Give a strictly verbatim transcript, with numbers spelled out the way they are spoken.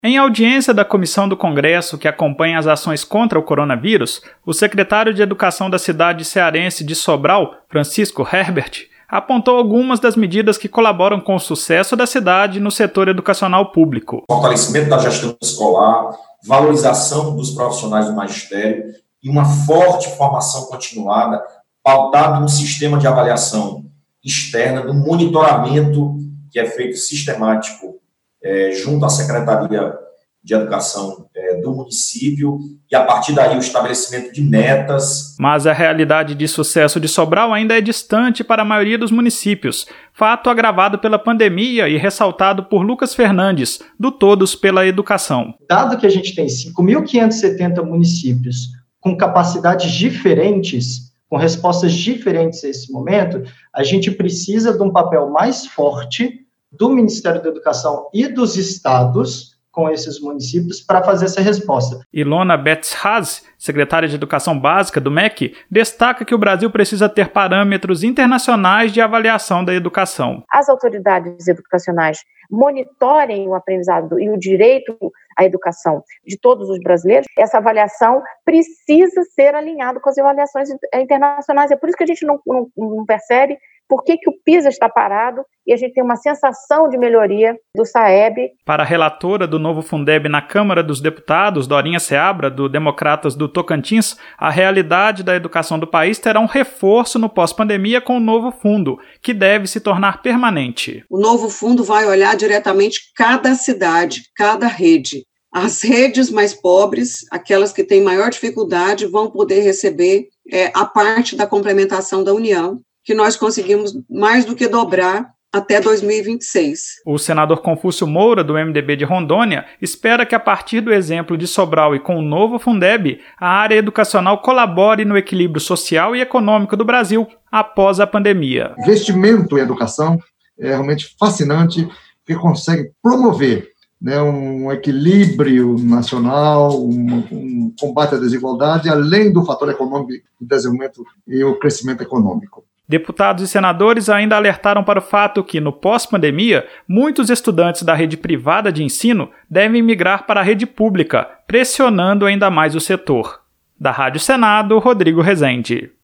Em audiência da comissão do Congresso que acompanha as ações contra o coronavírus, o secretário de Educação da cidade cearense de Sobral, Francisco Herbert, apontou algumas das medidas que colaboram com o sucesso da cidade no setor educacional público. Fortalecimento da gestão escolar, valorização dos profissionais do magistério e uma forte formação continuada, pautada num sistema de avaliação externa, do monitoramento que é feito sistemático é, junto à Secretaria de Educação é, do município, e a partir daí o estabelecimento de metas. Mas a realidade de sucesso de Sobral ainda é distante para a maioria dos municípios, fato agravado pela pandemia e ressaltado por Lucas Fernandes, do Todos pela Educação. Dado que a gente tem cinco mil quinhentos e setenta municípios com capacidades diferentes, com respostas diferentes a esse momento, a gente precisa de um papel mais forte do Ministério da Educação e dos estados com esses municípios para fazer essa resposta. Ilona Betts-Haas, secretária de Educação Básica do M E C, destaca que o Brasil precisa ter parâmetros internacionais de avaliação da educação. As autoridades educacionais monitorem o aprendizado e o direito à educação de todos os brasileiros. Essa avaliação precisa ser alinhada com as avaliações internacionais. É por isso que a gente não, não, não percebe por que, que o PISA está parado e a gente tem uma sensação de melhoria do SAEB. Para a relatora do novo Fundeb na Câmara dos Deputados, Dorinha Seabra, do Democratas do Tocantins, a realidade da educação do país terá um reforço no pós-pandemia com o novo fundo, que deve se tornar permanente. O novo fundo vai olhar diretamente cada cidade, cada rede. As redes mais pobres, aquelas que têm maior dificuldade, vão poder receber é, a parte da complementação da União, que nós conseguimos mais do que dobrar até dois mil e vinte e seis. O senador Confúcio Moura, do M D B de Rondônia, espera que a partir do exemplo de Sobral e com o novo Fundeb, a área educacional colabore no equilíbrio social e econômico do Brasil após a pandemia. Investimento em educação é realmente fascinante, porque consegue promover, né, um equilíbrio nacional, um, um combate à desigualdade, além do fator econômico, do desenvolvimento e o crescimento econômico. Deputados e senadores ainda alertaram para o fato que, no pós-pandemia, muitos estudantes da rede privada de ensino devem migrar para a rede pública, pressionando ainda mais o setor. Da Rádio Senado, Rodrigo Rezende.